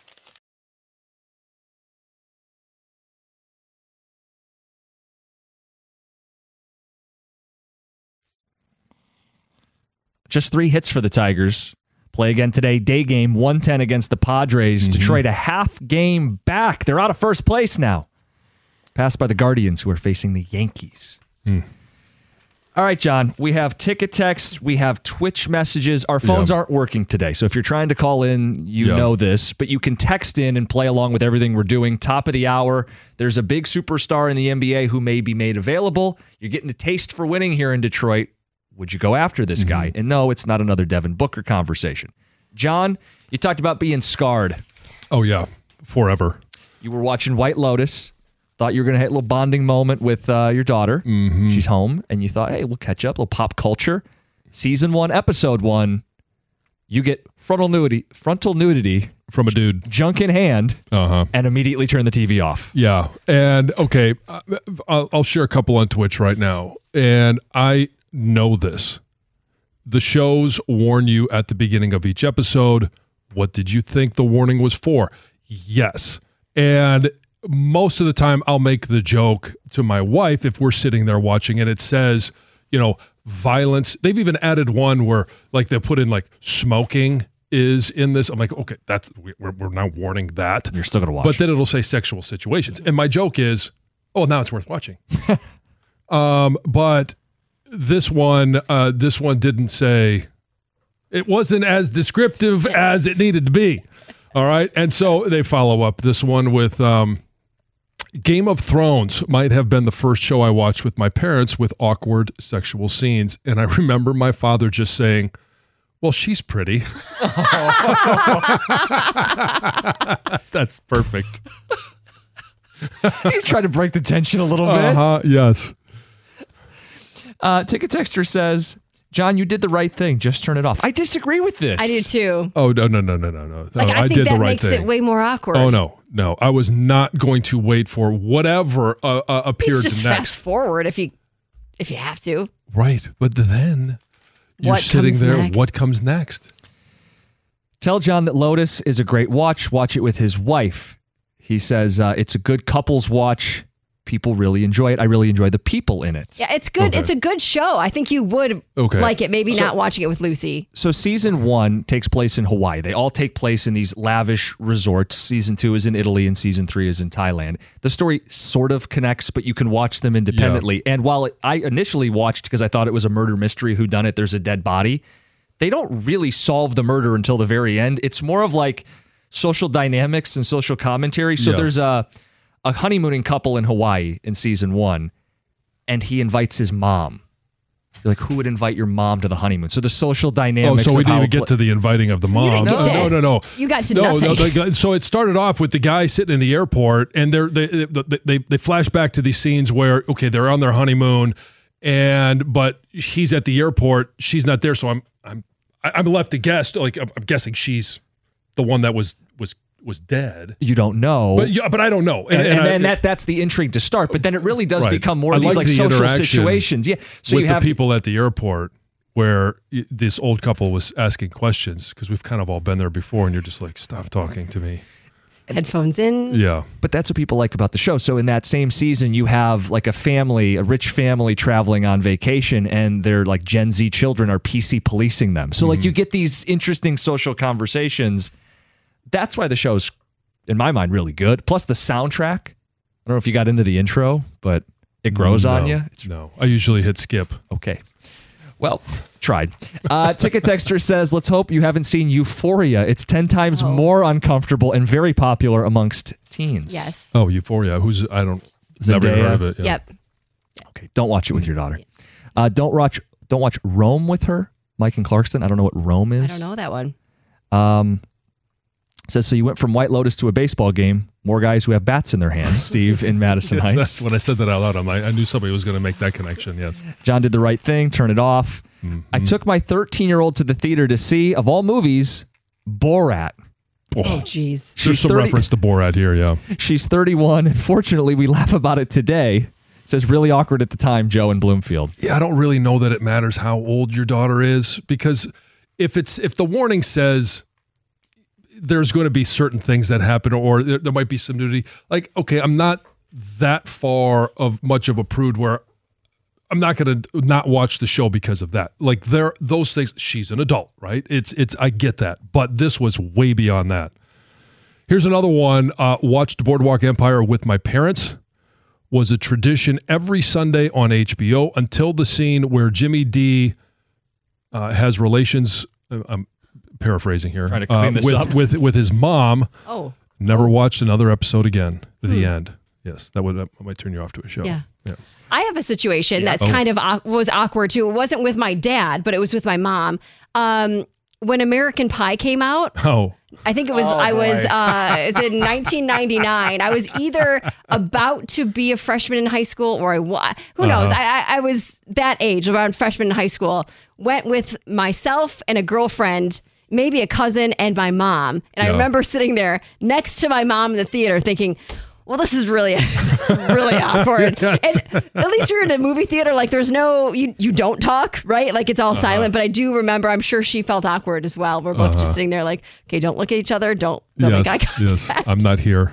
Speaker 7: Just 3 hits for the Tigers. Play again today. Day game, 110 against the Padres. Detroit a half game back. They're out of first place now. Passed by the Guardians, who are facing the Yankees. All right, John. We have ticket text. We have Twitch messages. Our phones aren't working today. So if you're trying to call in, you know this. But you can text in and play along with everything we're doing. Top of the hour, there's a big superstar in the NBA who may be made available. You're getting a taste for winning here in Detroit. would you go after this guy? And no, it's not another Devin Booker conversation. John, you talked about being scarred.
Speaker 8: Oh, yeah. Forever.
Speaker 7: You were watching White Lotus. Thought you were going to have a little bonding moment with your daughter. She's home. And you thought, hey, we'll catch up. A little pop culture. Season 1, episode 1. You get frontal nudity
Speaker 8: from a dude,
Speaker 7: junk in hand, and immediately turn the TV off.
Speaker 8: Yeah. And okay, I'll share a couple on Twitch right now. And I know this. The shows warn you at the beginning of each episode. What did you think the warning was for? Yes. And most of the time I'll make the joke to my wife if we're sitting there watching and it says, violence. They've even added one where like they put in like smoking is in this. I'm like, okay, we're now warning that.
Speaker 7: You're still going to watch.
Speaker 8: But then it'll say sexual situations. And my joke is, oh, now it's worth watching. But this one didn't say, it wasn't as descriptive as it needed to be. All right. And so they follow up this one with Game of Thrones might have been the first show I watched with my parents with awkward sexual scenes. And I remember my father just saying, well, she's pretty. That's perfect.
Speaker 7: He's trying to break the tension a little bit.
Speaker 8: Yes.
Speaker 7: Ticket Texter says, John, you did the right thing. Just turn it off. I disagree with this.
Speaker 11: I do too.
Speaker 8: Oh, no.
Speaker 11: Like, I think
Speaker 8: did
Speaker 11: that
Speaker 8: the right
Speaker 11: makes
Speaker 8: thing.
Speaker 11: it way more awkward.
Speaker 8: Oh, no. I was not going to wait for whatever appeared
Speaker 11: Just
Speaker 8: next.
Speaker 11: fast forward if you have to.
Speaker 8: Right. But then you're
Speaker 11: What
Speaker 8: sitting
Speaker 11: comes
Speaker 8: there.
Speaker 11: next?
Speaker 8: What comes next?
Speaker 7: Tell John that Lotus is a great watch. Watch it with his wife. He says it's a good couples watch. People really enjoy it. I really enjoy the people in it.
Speaker 11: Yeah, it's good.
Speaker 7: Okay.
Speaker 11: It's a good show. I think you would like it. Maybe not watching it with Lucy.
Speaker 7: So season 1 takes place in Hawaii. They all take place in these lavish resorts. Season 2 is in Italy and season 3 is in Thailand. The story sort of connects, but you can watch them independently. Yeah. And while I initially watched because I thought it was a murder mystery, whodunit, there's a dead body, they don't really solve the murder until the very end. It's more of like social dynamics and social commentary. So there's a honeymooning couple in Hawaii in season 1, and he invites his mom. You're like, who would invite your mom to the honeymoon? So the social dynamics.
Speaker 8: Oh, so we
Speaker 7: of
Speaker 8: didn't
Speaker 7: how
Speaker 8: even get to the inviting of the mom. No.
Speaker 11: You got to nothing.
Speaker 8: No, so it started off with the guy sitting in the airport, and they flash back to these scenes where they're on their honeymoon, but he's at the airport, she's not there, so I'm left to guess. Like I'm guessing she's the one that was dead.
Speaker 7: You don't know.
Speaker 8: But I don't know.
Speaker 7: And that's the intrigue to start. But then it really does become more of these like social situations. Yeah. So
Speaker 8: with
Speaker 7: you have
Speaker 8: the people at the airport where this old couple was asking questions, because we've kind of all been there before, and you're just like, stop talking to me.
Speaker 11: Headphones in.
Speaker 8: Yeah.
Speaker 7: But that's what people like about the show. So in that same season, you have like a rich family traveling on vacation, and their like Gen Z children are PC policing them. So like you get these interesting social conversations. That's why the show's, in my mind, really good. Plus the soundtrack. I don't know if you got into the intro, but it grows on you.
Speaker 8: No, I usually hit skip.
Speaker 7: Okay. Well, tried. Ticket Texter says, let's hope you haven't seen Euphoria. It's 10 times more uncomfortable and very popular amongst teens.
Speaker 11: Yes.
Speaker 8: Oh, Euphoria. Never
Speaker 7: Zendaya.
Speaker 8: heard of it. Yeah.
Speaker 11: Yep.
Speaker 7: Okay. Don't watch it with your daughter. Don't watch Rome with her. Mike and Clarkston. I don't know what Rome is.
Speaker 11: I don't know that one.
Speaker 7: Says, so you went from White Lotus to a baseball game. More guys who have bats in their hands. Steve in Madison
Speaker 8: Yes,
Speaker 7: Heights.
Speaker 8: that's when I said that out loud, I knew somebody was going to make that connection. Yes.
Speaker 7: John did the right thing. Turn it off. I took my 13-year-old to the theater to see, of all movies, Borat.
Speaker 11: Oh, jeez.
Speaker 8: There's some reference to Borat here, yeah.
Speaker 7: She's 31, and fortunately, we laugh about it today. Says, really awkward at the time, Joe in Bloomfield.
Speaker 8: Yeah, I don't really know that it matters how old your daughter is, because if the warning says there's going to be certain things that happen, or there might be some nudity, like, okay, I'm not that far of much of a prude where I'm not going to not watch the show because of that. Like those things, she's an adult, right? It's I get that, but this was way beyond that. Here's another one. Watched Boardwalk Empire with my parents. Was a tradition every Sunday on HBO until the scene where Jimmy D has relations. I'm paraphrasing here.
Speaker 7: Trying to clean this up.
Speaker 8: With his mom.
Speaker 11: Oh.
Speaker 8: Never watched another episode again. To the end. Yes, that might turn you off to a show.
Speaker 11: Yeah. I have a situation that's kind of was awkward too. It wasn't with my dad, but it was with my mom. When American Pie came out, I think it was it was in 1999. I was either about to be a freshman in high school or who knows? I was that age, around freshman in high school. Went with myself and a girlfriend, maybe a cousin, and my mom. And I remember sitting there next to my mom in the theater thinking, well, this is really awkward. And at least you're in a movie theater, like there's no, you don't talk, right? Like it's all silent. But I do remember, I'm sure she felt awkward as well. We're both just sitting there like, okay, don't look at each other. Don't make eye contact.
Speaker 8: Yes, I'm not here.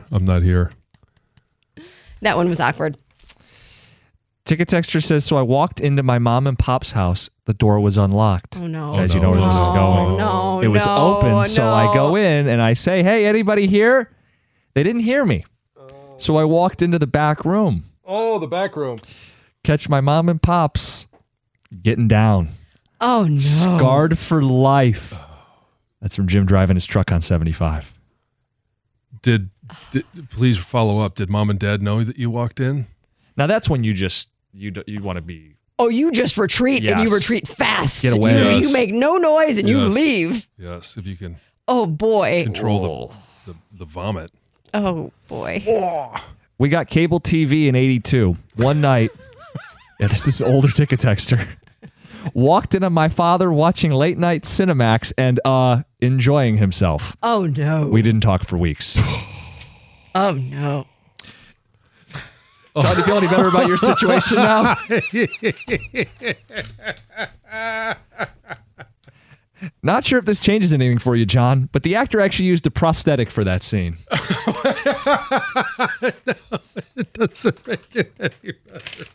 Speaker 11: That one was awkward.
Speaker 7: Ticket Texture says, so I walked into my mom and pop's house. The door was unlocked.
Speaker 11: Oh, no.
Speaker 7: Guys, you know where this is going.
Speaker 11: No,
Speaker 7: it was open, so I go in and I say, hey, anybody here? They didn't hear me. So I walked into the back room.
Speaker 8: Oh, the back room.
Speaker 7: Catch my mom and pops getting down.
Speaker 11: Oh, no.
Speaker 7: Scarred for life. That's from Jim driving his truck on 75.
Speaker 8: Did please follow up. Did mom and dad know that you walked in?
Speaker 7: Now, that's when you want to be...
Speaker 11: Oh, you just retreat and you retreat fast.
Speaker 7: Get away.
Speaker 11: You make no noise and you leave.
Speaker 8: Yes, if you can.
Speaker 11: Oh, boy.
Speaker 8: Control the vomit.
Speaker 11: Oh, boy.
Speaker 7: We got cable TV in 82. One night, this is older Ticket Texter, walked in on my father watching late night Cinemax and enjoying himself.
Speaker 11: Oh, no.
Speaker 7: We didn't talk for weeks.
Speaker 11: Oh, no.
Speaker 7: John, do you feel any better about your situation now? Not sure if this changes anything for you, John, but the actor actually used a prosthetic for that scene.
Speaker 8: No, it doesn't make it any better.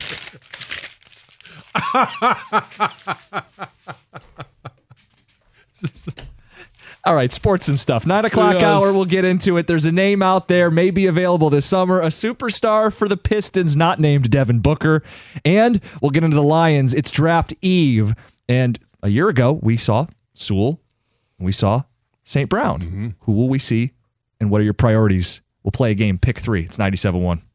Speaker 7: All right, sports and stuff. 9 o'clock hour, we'll get into it. There's a name out there, may be available this summer, a superstar for the Pistons, not named Devin Booker. And we'll get into the Lions. It's draft eve. And a year ago, we saw Sewell, and we saw St. Brown. Who will we see, and what are your priorities? We'll play a game, Pick 3. It's 97.1.